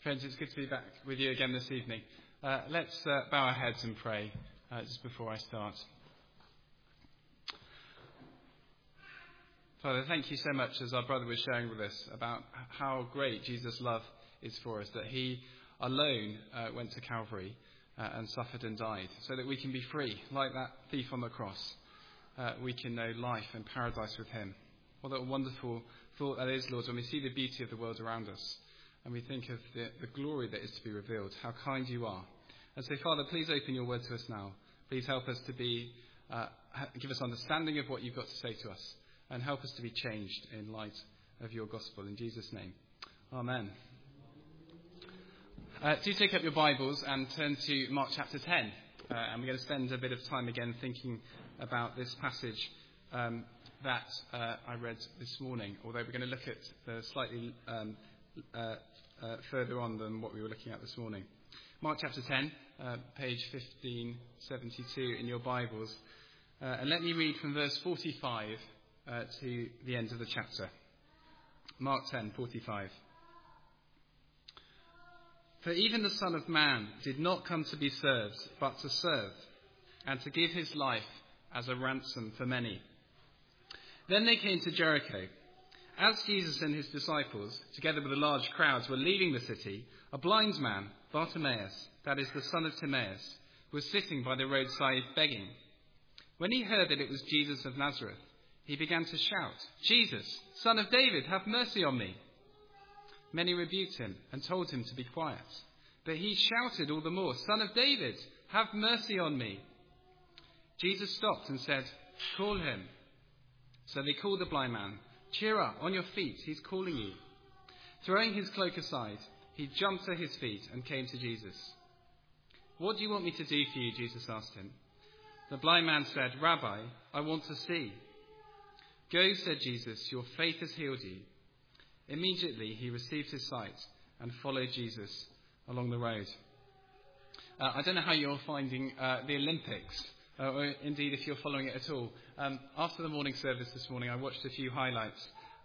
Friends, it's good to be back with you again this evening. Let's bow our heads and pray just before I start. Father, thank you so much, as our brother was sharing with us, about how great Jesus' love is for us, that he alone went to Calvary and suffered and died, so that we can be free, like that thief on the cross. We can know life and paradise with him. What a wonderful thought that is, Lord, when we see the beauty of the world around us. And we think of the glory that is to be revealed, how kind you are. And so, Father, please open your word to us now. Please help us to give us understanding of what you've got to say to us, and help us to be changed in light of your gospel. In Jesus' name, amen. Do take up your Bibles and turn to Mark chapter 10. And we're going to spend a bit of time again thinking about this passage that I read this morning, although we're going to look at the slightly further on than what we were looking at this morning. Mark chapter 10, page 1572 in your Bibles. And let me read from verse 45 to the end of the chapter. Mark 10:45. For even the Son of Man did not come to be served, but to serve, and to give his life as a ransom for many. Then they came to Jericho. As Jesus and his disciples, together with the large crowds, were leaving the city, a blind man, Bartimaeus, that is the son of Timaeus, was sitting by the roadside begging. When he heard that it was Jesus of Nazareth, he began to shout, "Jesus, Son of David, have mercy on me." Many rebuked him and told him to be quiet. But he shouted all the more, "Son of David, have mercy on me." Jesus stopped and said, "Call him." So they called the blind man. "Cheer up, on your feet, he's calling you." Throwing his cloak aside, he jumped to his feet and came to Jesus. "What do you want me to do for you?" Jesus asked him. The blind man said, "Rabbi, I want to see." "Go," said Jesus, "your faith has healed you." Immediately he received his sight and followed Jesus along the road. I don't know how you're finding the Olympics, or indeed if you're following it at all. After the morning service this morning, I watched a few highlights.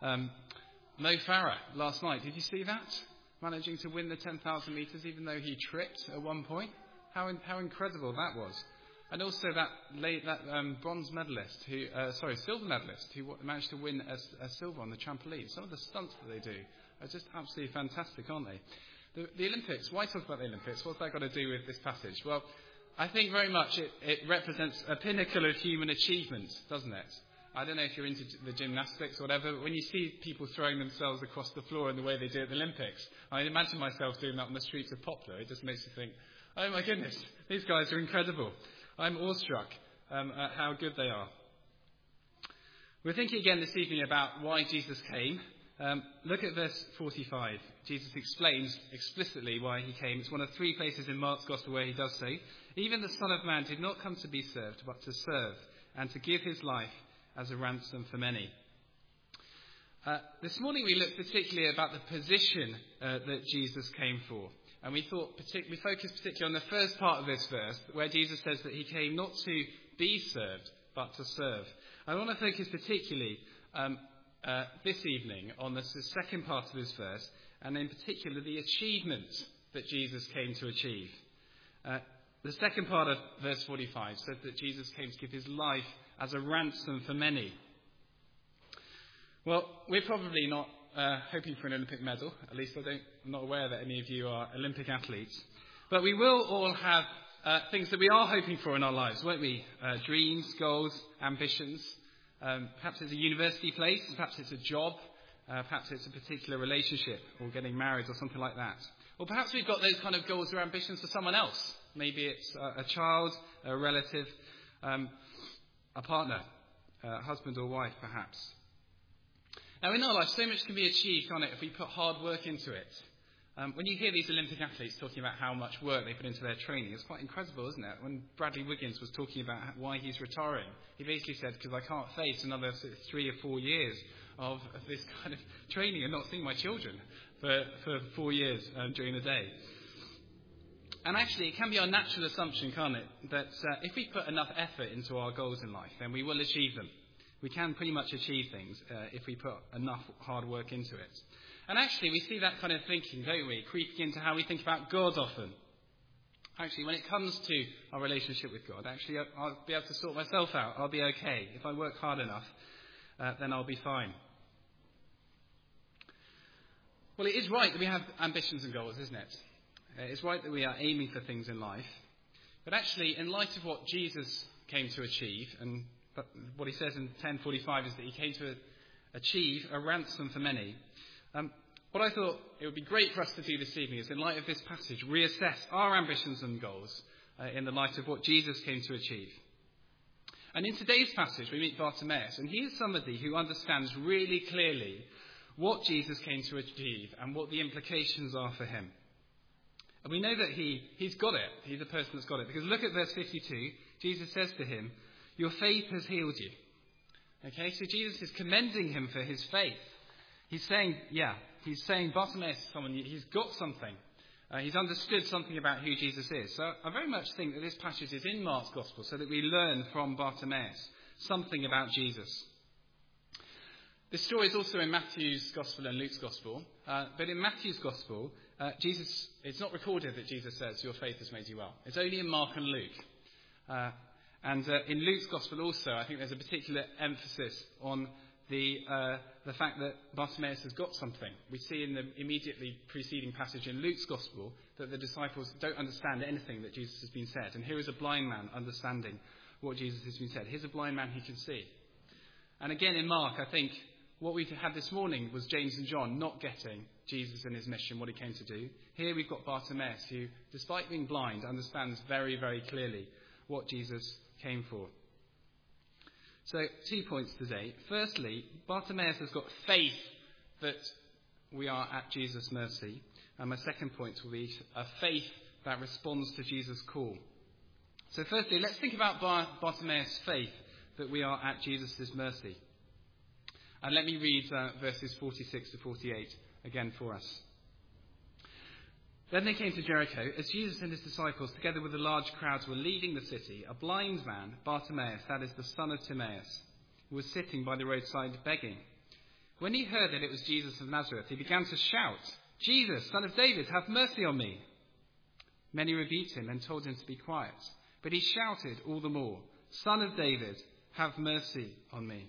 Mo Farah last night, did you see that? Managing to win the 10,000 metres even though he tripped at one point. How incredible that was. And also that bronze medalist, silver medalist, who managed to win a silver on the trampoline. Some of the stunts that they do are just absolutely fantastic, aren't they? The Olympics, why talk about the Olympics? What's that got to do with this passage? Well, I think very much it represents a pinnacle of human achievement, doesn't it? I don't know if you're into the gymnastics or whatever, but when you see people throwing themselves across the floor in the way they do at the Olympics, I imagine myself doing that on the streets of Poplar. It just makes you think, oh my goodness, these guys are incredible. I'm awestruck at how good they are. We're thinking again this evening about why Jesus came. Look at verse 45. Jesus explains explicitly why he came. It's one of 3 places in Mark's Gospel where he does so. Even the Son of Man did not come to be served, but to serve, and to give his life as a ransom for many. This morning we looked particularly about the position that Jesus came for. And we focused particularly on the first part of this verse, where Jesus says that he came not to be served, but to serve. I want to focus particularly this evening on the second part of this verse, and in particular the achievement that Jesus came to achieve. The second part of verse 45 says that Jesus came to give his life as a ransom for many. Well, we're probably not hoping for an Olympic medal. At least I'm not aware that any of you are Olympic athletes. But we will all have things that we are hoping for in our lives, won't we? Dreams, goals, ambitions. Perhaps it's a university place, perhaps it's a job, perhaps it's a particular relationship or getting married or something like that. Or perhaps we've got those kind of goals or ambitions for someone else. Maybe it's a child, a relative, a partner, a husband or wife perhaps. Now in our life, so much can be achieved, can't it, if we put hard work into it. When you hear these Olympic athletes talking about how much work they put into their training, it's quite incredible, isn't it? When Bradley Wiggins was talking about why he's retiring, he basically said, because I can't face another 3 or 4 years of this kind of training and not seeing my children for 4 years during the day. And actually, it can be our natural assumption, can't it, that if we put enough effort into our goals in life, then we will achieve them. We can pretty much achieve things if we put enough hard work into it. And actually, we see that kind of thinking, don't we, creeping into how we think about God often. Actually, when it comes to our relationship with God, actually, I'll be able to sort myself out. I'll be okay. If I work hard enough, then I'll be fine. Well, it is right that we have ambitions and goals, isn't it? It's right that we are aiming for things in life. But actually, in light of what Jesus came to achieve, and what he says in 10:45 is that he came to achieve a ransom for many. What I thought it would be great for us to do this evening is, in light of this passage, reassess our ambitions and goals in the light of what Jesus came to achieve. And in today's passage, we meet Bartimaeus, and he is somebody who understands really clearly what Jesus came to achieve and what the implications are for him. And we know that he's got it. He's a person that's got it. Because look at verse 52. Jesus says to him, "Your faith has healed you." Okay, so Jesus is commending him for his faith. He's saying, Bartimaeus is someone, he's got something. He's understood something about who Jesus is. So I very much think that this passage is in Mark's Gospel so that we learn from Bartimaeus something about Jesus. This story is also in Matthew's Gospel and Luke's Gospel. But in Matthew's Gospel, it's not recorded that Jesus says, "Your faith has made you well." It's only in Mark and Luke. And in Luke's Gospel also, I think there's a particular emphasis on the fact that Bartimaeus has got something. We see in the immediately preceding passage in Luke's Gospel that the disciples don't understand anything that Jesus has been said. And here is a blind man understanding what Jesus has been said. Here's a blind man who can see. And again in Mark, I think what we had this morning was James and John not getting Jesus and his mission, what he came to do. Here we've got Bartimaeus who, despite being blind, understands very, very clearly what Jesus came for. So 2 points today. Firstly, Bartimaeus has got faith that we are at Jesus' mercy. And my second point will be a faith that responds to Jesus' call. So firstly, let's think about Bartimaeus' faith that we are at Jesus' mercy. And let me read verses 46 to 48 again for us. Then they came to Jericho. As Jesus and his disciples, together with a large crowd, were leaving the city, a blind man, Bartimaeus, that is the son of Timaeus, was sitting by the roadside begging. When he heard that it was Jesus of Nazareth, he began to shout, "Jesus, son of David, have mercy on me." Many rebuked him and told him to be quiet. But he shouted all the more, "Son of David, have mercy on me."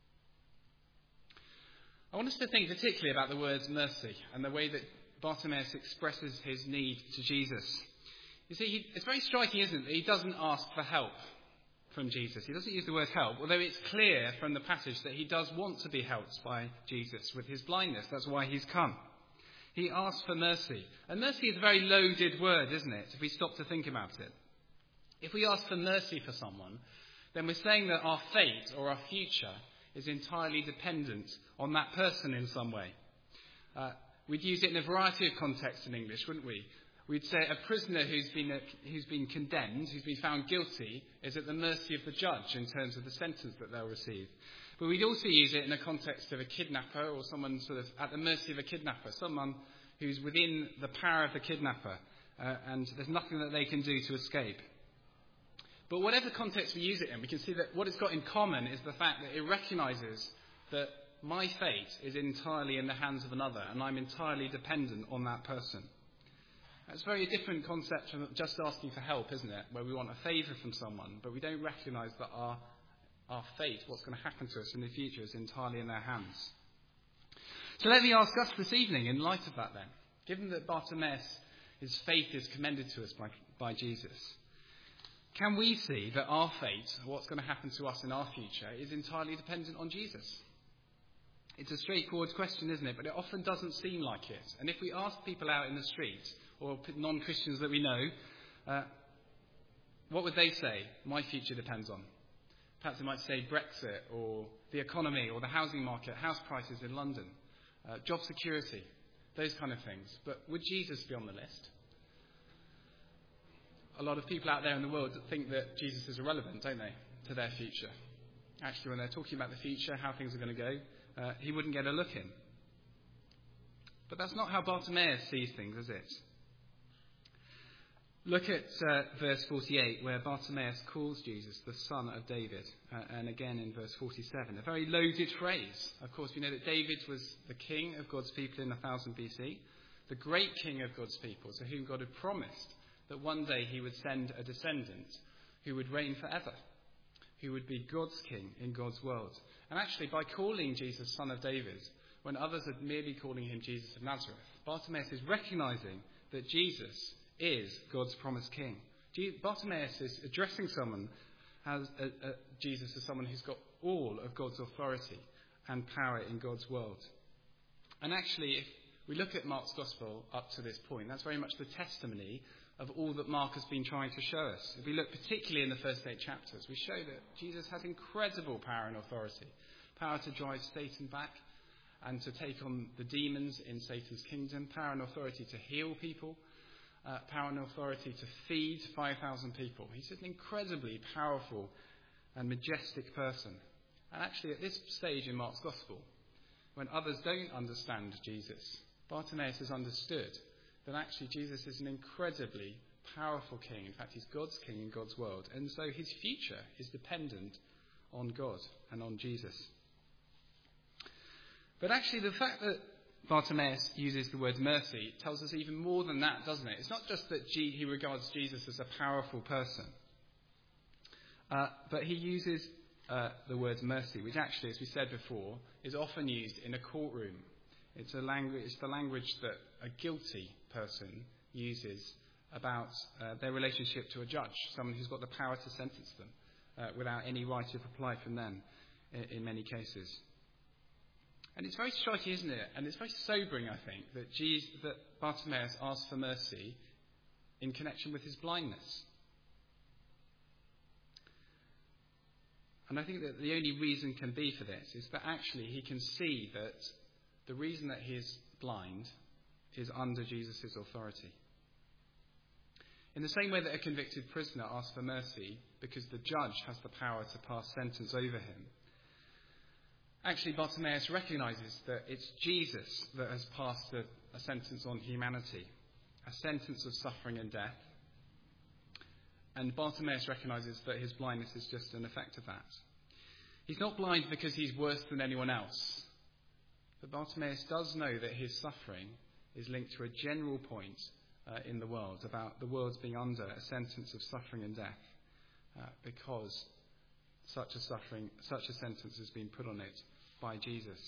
I want us to think particularly about the words mercy and the way that Bartimaeus expresses his need to Jesus. You see, it's very striking, isn't it, that he doesn't ask for help from Jesus. He doesn't use the word help, although it's clear from the passage that he does want to be helped by Jesus with his blindness. That's why he's come. He asks for mercy. And mercy is a very loaded word, isn't it, if we stop to think about it. If we ask for mercy for someone, then we're saying that our fate or our future is entirely dependent on that person in some way. We'd use it in a variety of contexts in English, wouldn't we? We'd say a prisoner who's been condemned, who's been found guilty, is at the mercy of the judge in terms of the sentence that they'll receive. But we'd also use it in a context of a kidnapper or someone sort of at the mercy of a kidnapper, someone who's within the power of the kidnapper, and there's nothing that they can do to escape. But whatever context we use it in, we can see that what it's got in common is the fact that it recognises that my fate is entirely in the hands of another, and I'm entirely dependent on that person. That's a very different concept from just asking for help, isn't it? Where we want a favour from someone, but we don't recognise that our fate, what's going to happen to us in the future, is entirely in their hands. So let me ask us this evening, in light of that then, given that Bartimaeus, his faith is commended to us by Jesus, can we see that our fate, what's going to happen to us in our future, is entirely dependent on Jesus? It's a straightforward question, isn't it? But it often doesn't seem like it. And if we ask people out in the street, or non-Christians that we know, what would they say? My future depends on. Perhaps they might say Brexit, or the economy, or the housing market, house prices in London, job security, those kind of things. But would Jesus be on the list? A lot of people out there in the world think that Jesus is irrelevant, don't they, to their future. Actually, when they're talking about the future, how things are going to go, he wouldn't get a look in. But that's not how Bartimaeus sees things, is it? Look at verse 48, where Bartimaeus calls Jesus the son of David, and again in verse 47, a very loaded phrase. Of course, we know that David was the king of God's people in 1000 BC, the great king of God's people, to whom God had promised that one day he would send a descendant who would reign forever, who would be God's king in God's world. And actually, by calling Jesus son of David, when others are merely calling him Jesus of Nazareth, Bartimaeus is recognizing that Jesus is God's promised king. Bartimaeus is addressing someone as Jesus as someone who's got all of God's authority and power in God's world. And actually, if we look at Mark's gospel up to this point, that's very much the testimony of all that Mark has been trying to show us. If we look particularly in the first 8 chapters, we show that Jesus has incredible power and authority, power to drive Satan back and to take on the demons in Satan's kingdom, power and authority to heal people, power and authority to feed 5,000 people. He's an incredibly powerful and majestic person. And actually, at this stage in Mark's gospel, when others don't understand Jesus, Bartimaeus has understood that actually Jesus is an incredibly powerful king. In fact, he's God's king in God's world. And so his future is dependent on God and on Jesus. But actually, the fact that Bartimaeus uses the word mercy tells us even more than that, doesn't it? It's not just that he regards Jesus as a powerful person, but he uses the word mercy, which actually, as we said before, is often used in a courtroom. It's the language that a guilty person uses about their relationship to a judge, someone who's got the power to sentence them without any right of reply from them in many cases. And it's very striking, isn't it? And it's very sobering, I think, that Bartimaeus asks for mercy in connection with his blindness. And I think that the only reason can be for this is that actually he can see that the reason that he is blind is under Jesus' authority. In the same way that a convicted prisoner asks for mercy because the judge has the power to pass sentence over him, actually Bartimaeus recognises that it's Jesus that has passed a sentence on humanity, a sentence of suffering and death. And Bartimaeus recognises that his blindness is just an effect of that. He's not blind because he's worse than anyone else. But Bartimaeus does know that his suffering is linked to a general point in the world about the world being under a sentence of suffering and death because such a sentence has been put on it by Jesus.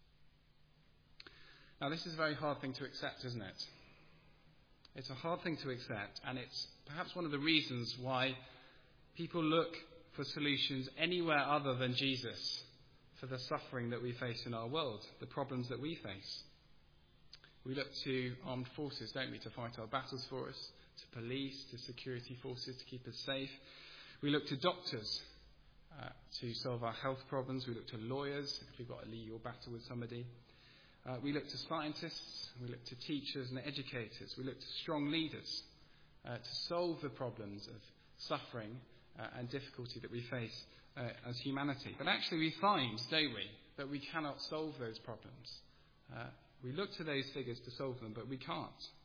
Now, this is a very hard thing to accept, isn't it? It's a hard thing to accept, and it's perhaps one of the reasons why people look for solutions anywhere other than Jesus for the suffering that we face in our world, the problems that we face. We look to armed forces, don't we, to fight our battles for us, to police, to security forces to keep us safe. We look to doctors to solve our health problems. We look to lawyers if we've got a legal battle with somebody. We look to scientists. We look to teachers and educators. We look to strong leaders to solve the problems of suffering and difficulty that we face as humanity. But actually we find, don't we, that we cannot solve those problems. We look to those figures to solve them, but we can't.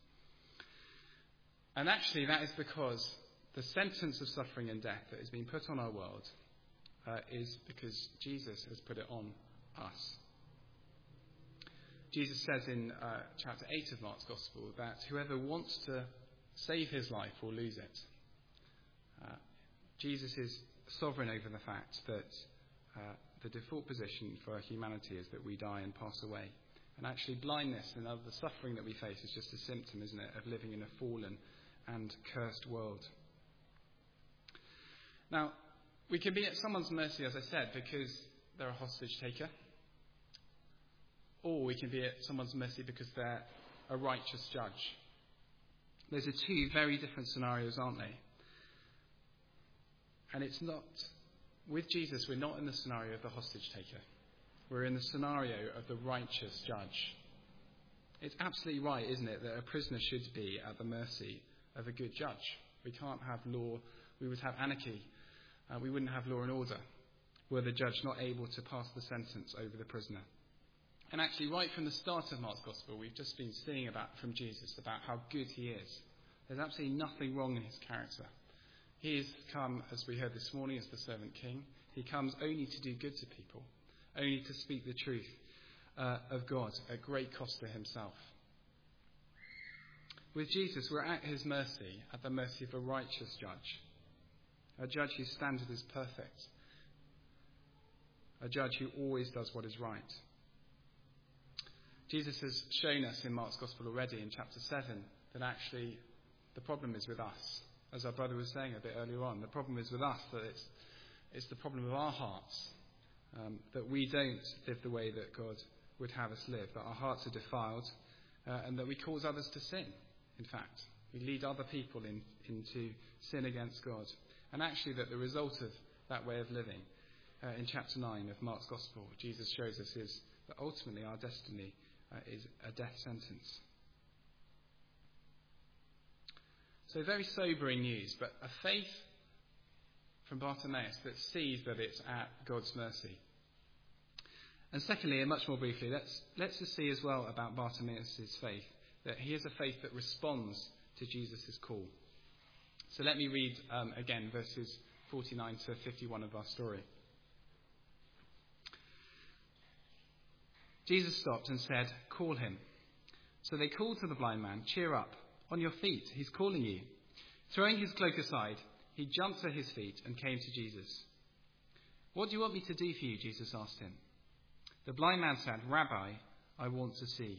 And actually that is because the sentence of suffering and death that has been put on our world is because Jesus has put it on us. Jesus says in chapter 8 of Mark's Gospel that whoever wants to save his life will lose it. Jesus is sovereign over the fact that the default position for humanity is that we die and pass away. And actually blindness and other suffering that we face is just a symptom, isn't it, of living in a fallen and cursed world. Now, we can be at someone's mercy, as I said, because they're a hostage taker. Or we can be at someone's mercy because they're a righteous judge. Those are two very different scenarios, aren't they? And it's not, with Jesus, we're not in the scenario of the hostage taker. We're in the scenario of the righteous judge. It's absolutely right, isn't it, that a prisoner should be at the mercy of a good judge. We can't have law, we would have anarchy. We wouldn't have law and order were the judge not able to pass the sentence over the prisoner. And actually, right from the start of Mark's Gospel, we've just been seeing from Jesus about how good he is, There's absolutely nothing wrong in his character. He has come, as we heard this morning, as the servant king. He comes only to do good to people, only to speak the truth of God at great cost to himself. With Jesus, we're at his mercy, at the mercy of a righteous judge, a judge whose standard is perfect, a judge who always does what is right. Jesus has shown us in Mark's Gospel already in chapter 7 that actually the problem is with us. As our brother was saying a bit earlier on, the problem is with us, that it's the problem of our hearts, that we don't live the way that God would have us live, that our hearts are defiled, and that we cause others to sin, in fact. We lead other people into sin against God. And actually that the result of that way of living, in chapter 9 of Mark's Gospel, Jesus shows us is that ultimately our destiny is a death sentence. So very sobering news, but a faith from Bartimaeus that sees that it's at God's mercy. And secondly, and much more briefly, let's just see as well about Bartimaeus' faith, that he has a faith that responds to Jesus' call. So let me read again verses 49 to 51 of our story. Jesus stopped and said, "Call him." So they called to the blind man, "Cheer up, on your feet, he's calling you." Throwing his cloak aside, he jumped to his feet and came to Jesus. "What do you want me to do for you?" Jesus asked him. The blind man said, "Rabbi, I want to see."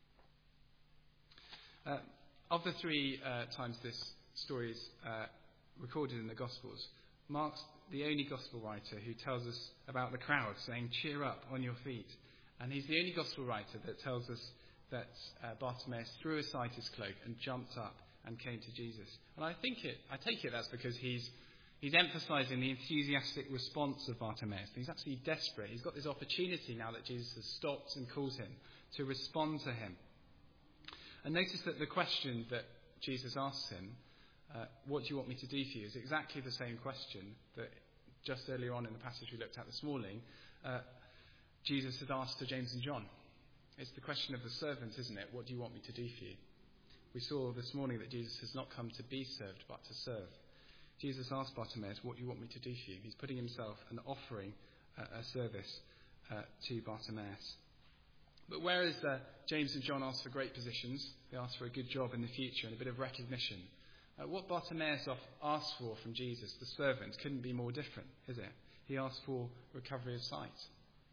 Of the three times this story is recorded in the Gospels, Mark's the only Gospel writer who tells us about the crowd saying, "Cheer up, on your feet." And he's the only Gospel writer that tells us that Bartimaeus threw aside his cloak and jumped up and came to Jesus. And I take it that's because he's emphasising the enthusiastic response of Bartimaeus. He's absolutely desperate. He's got this opportunity now that Jesus has stopped and called him to respond to him. And notice that the question that Jesus asks him, "What do you want me to do for you?" is exactly the same question that just earlier on in the passage we looked at this morning, Jesus had asked to James and John. It's the question of the servant, isn't it? What do you want me to do for you? We saw this morning that Jesus has not come to be served, but to serve. Jesus asked Bartimaeus, "What do you want me to do for you?" He's putting himself and offering a service to Bartimaeus. But whereas James and John asked for great positions, they asked for a good job in the future and a bit of recognition, what Bartimaeus asked for from Jesus, the servant, couldn't be more different, is it? He asked for recovery of sight.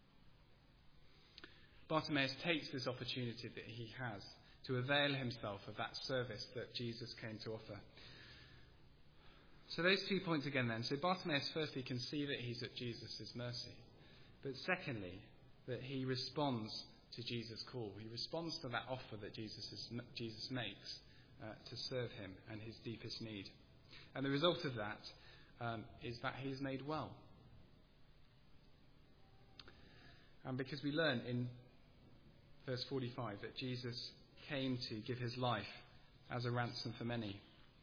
Bartimaeus takes this opportunity that he has to avail himself of that service that Jesus came to offer. So those 2 points again then. So Bartimaeus firstly can see that he's at Jesus' mercy. But secondly, that he responds to Jesus' call. He responds to that offer that Jesus makes to serve him and his deepest need. And the result of that is that he is made well. And because we learn in verse 45 that Jesus came to give his life as a ransom for many.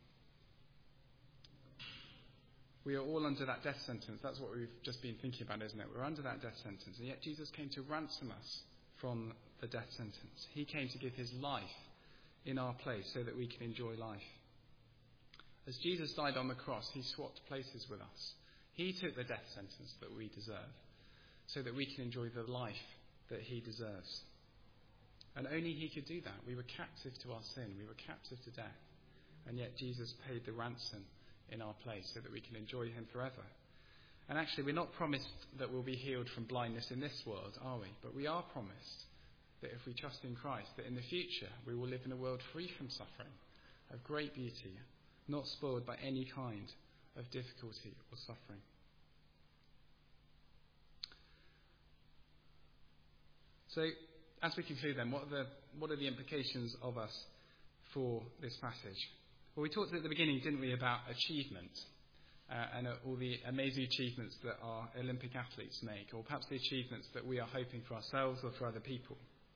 We are all under that death sentence. That's what we've just been thinking about, isn't it? We're under that death sentence. And yet Jesus came to ransom us from the death sentence. He came to give his life in our place so that we can enjoy life. As Jesus died on the cross, he swapped places with us. He took the death sentence that we deserve so that we can enjoy the life that he deserves. And only he could do that. We were captive to our sin. We were captive to death. And yet Jesus paid the ransom in our place so that we can enjoy him forever. And actually, we're not promised that we'll be healed from blindness in this world, are we? But we are promised that if we trust in Christ, that in the future we will live in a world free from suffering, of great beauty, not spoiled by any kind of difficulty or suffering. So, as we conclude then, what are the implications of us for this passage? Well, we talked at the beginning, didn't we, about achievement and all the amazing achievements that our Olympic athletes make, or perhaps the achievements that we are hoping for ourselves or for other people.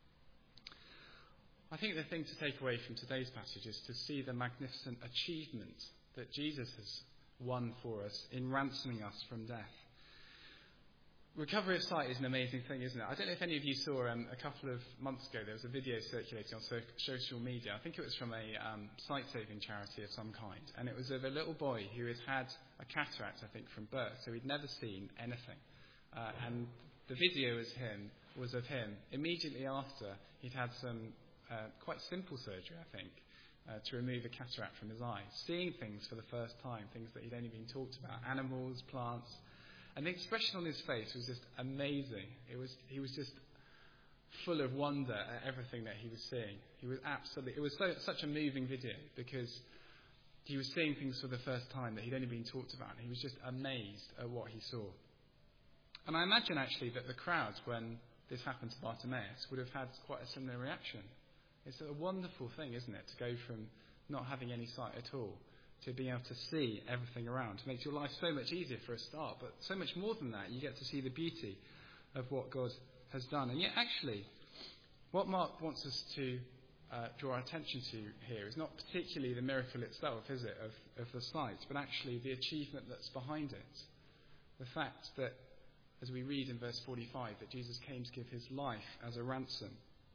I think the thing to take away from today's passage is to see the magnificent achievement that Jesus has won for us in ransoming us from death. Recovery of sight is an amazing thing, isn't it? I don't know if any of you saw a couple of months ago, there was a video circulating on social media. I think it was from a sight-saving charity of some kind. And it was of a little boy who had had a cataract, I think, from birth. So he'd never seen anything. And the video was of him immediately after he'd had some quite simple surgery, I think, to remove a cataract from his eye. Seeing things for the first time, things that he'd only been talked about, animals, plants. And the expression on his face was just amazing. He was just full of wonder at everything that he was seeing. It was such a moving video because he was seeing things for the first time that he'd only been talked about. And he was just amazed at what he saw. And I imagine actually that the crowds, when this happened to Bartimaeus, would have had quite a similar reaction. It's a wonderful thing, isn't it, to go from not having any sight at all to being able to see everything around. It makes your life so much easier for a start, but so much more than that, you get to see the beauty of what God has done. And yet, actually, what Mark wants us to draw our attention to here is not particularly the miracle itself, is it, of the sight, but actually the achievement that's behind it. The fact that, as we read in verse 45, that Jesus came to give his life as a ransom.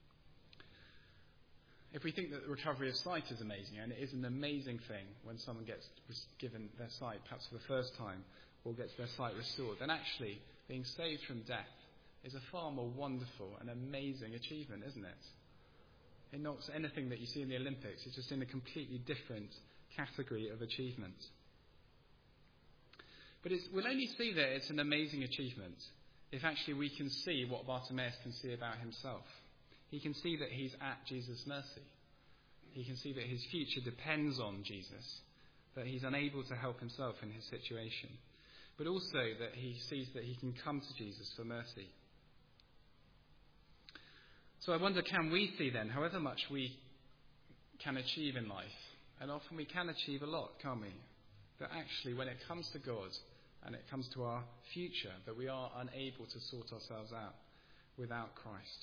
If we think that the recovery of sight is amazing, and it is an amazing thing when someone gets given their sight, perhaps for the first time, or gets their sight restored, then actually being saved from death is a far more wonderful and amazing achievement, isn't it? It's not anything that you see in the Olympics. It's just in a completely different category of achievement. But we'll only see that it's an amazing achievement if actually we can see what Bartimaeus can see about himself. He can see that he's at Jesus' mercy. He can see that his future depends on Jesus, that he's unable to help himself in his situation, but also that he sees that he can come to Jesus for mercy. So I wonder, can we see then, however much we can achieve in life, and often we can achieve a lot, can't we, that actually when it comes to God and it comes to our future, that we are unable to sort ourselves out without Christ?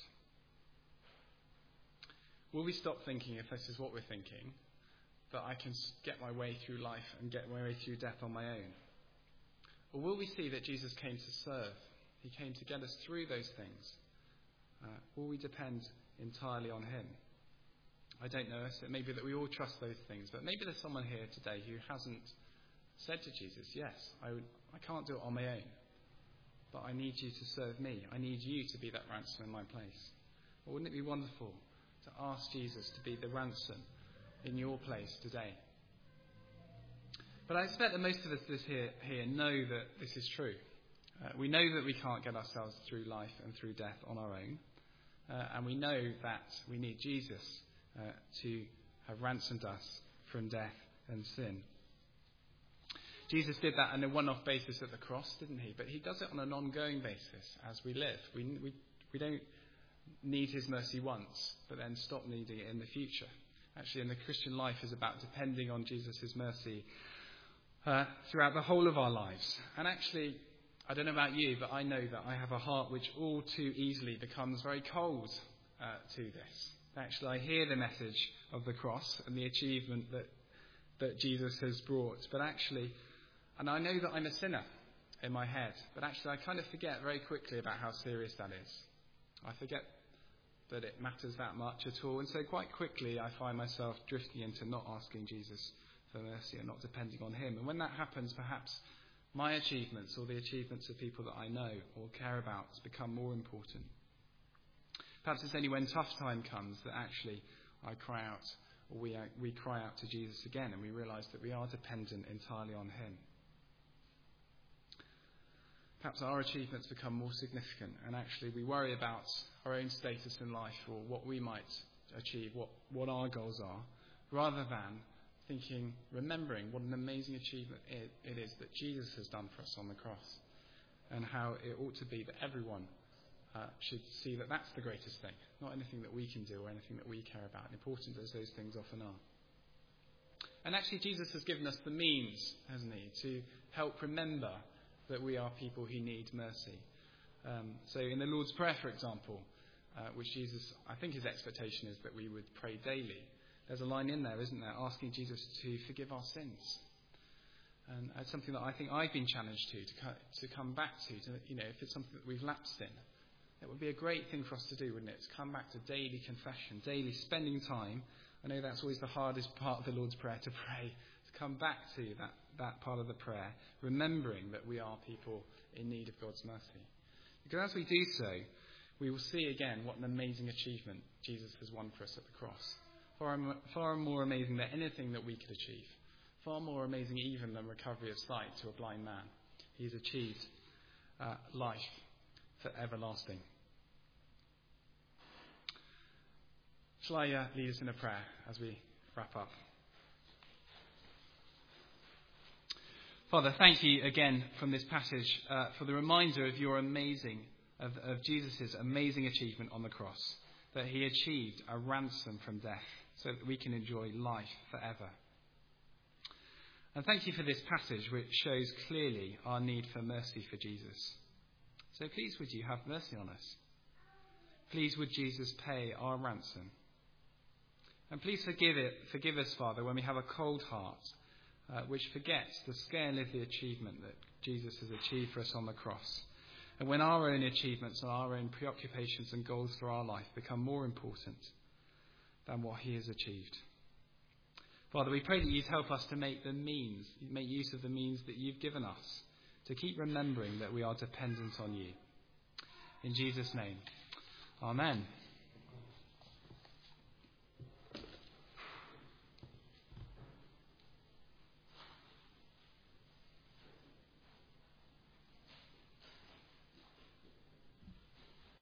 Will we stop thinking, if this is what we're thinking, that I can get my way through life and get my way through death on my own? Or will we see that Jesus came to serve? He came to get us through those things. Will we depend entirely on him? I don't know. It may be that we all trust those things, but maybe there's someone here today who hasn't said to Jesus, yes, I can't do it on my own, but I need you to serve me. I need you to be that ransom in my place. Well, wouldn't it be wonderful to ask Jesus to be the ransom in your place today? But I expect that most of us here know that this is true. We know that we can't get ourselves through life and through death on our own. And we know that we need Jesus to have ransomed us from death and sin. Jesus did that on a one-off basis at the cross, didn't he? But he does it on an ongoing basis as we live. We don't need his mercy once, but then stop needing it in the future. Actually, in the Christian life is about depending on Jesus' mercy throughout the whole of our lives. And actually, I don't know about you, but I know that I have a heart which all too easily becomes very cold to this. Actually, I hear the message of the cross and the achievement that Jesus has brought, but actually, and I know that I'm a sinner in my head, but actually I kind of forget very quickly about how serious that is. I forget that it matters that much at all, and so quite quickly I find myself drifting into not asking Jesus for mercy and not depending on him. And when that happens, perhaps my achievements or the achievements of people that I know or care about become more important. Perhaps it's only when tough time comes that actually I cry out, or we cry out to Jesus again, and we realise that we are dependent entirely on him. Perhaps our achievements become more significant, and actually we worry about our own status in life or what we might achieve, what our goals are, rather than remembering what an amazing achievement it is that Jesus has done for us on the cross, and how it ought to be that everyone should see that that's the greatest thing, not anything that we can do or anything that we care about, important as those things often are. And actually Jesus has given us the means, hasn't he, to help remember that we are people who need mercy. So in the Lord's Prayer, for example, which Jesus, I think his expectation is that we would pray daily, there's a line in there, isn't there, asking Jesus to forgive our sins. And it's something that I think I've been challenged to come back to, if it's something that we've lapsed in. It would be a great thing for us to do, wouldn't it? To come back to daily confession, daily spending time. I know that's always the hardest part of the Lord's Prayer, to pray. To come back to that part of the prayer, remembering that we are people in need of God's mercy. Because as we do so, we will see again what an amazing achievement Jesus has won for us at the cross. Far more amazing than anything that we could achieve. Far more amazing even than recovery of sight to a blind man. He's achieved life for everlasting. Shall I lead us in a prayer as we wrap up? Father, thank you again from this passage for the reminder of your of Jesus' amazing achievement on the cross, that he achieved a ransom from death so that we can enjoy life forever. And thank you for this passage, which shows clearly our need for mercy for Jesus. So please would you have mercy on us. Please would Jesus pay our ransom. And please forgive us, Father, when we have a cold heart, which forgets the scale of the achievement that Jesus has achieved for us on the cross. And when our own achievements and our own preoccupations and goals for our life become more important than what he has achieved. Father, we pray that you'd help us to make use of the means that you've given us, to keep remembering that we are dependent on you. In Jesus' name, amen.